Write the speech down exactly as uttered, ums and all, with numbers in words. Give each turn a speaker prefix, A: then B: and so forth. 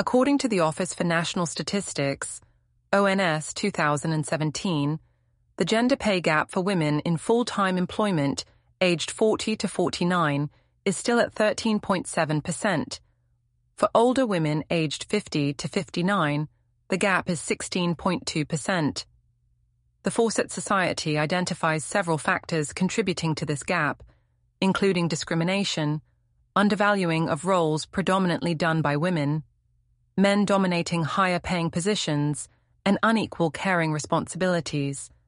A: According to the Office for National Statistics, O N S two thousand seventeen, the gender pay gap for women in full-time employment aged forty to forty-nine is still at thirteen point seven percent. For older women aged fifty to fifty-nine, the gap is sixteen point two percent. The Fawcett Society identifies several factors contributing to this gap, including discrimination, undervaluing of roles predominantly done by women, men dominating higher-paying positions, and unequal caring responsibilities.